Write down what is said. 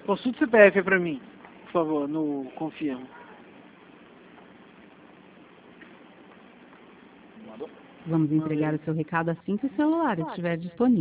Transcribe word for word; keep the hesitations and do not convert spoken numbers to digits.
Consulte o C P F pra mim, por favor, no Confirma. Vamos entregar o seu recado assim que o celular estiver disponível.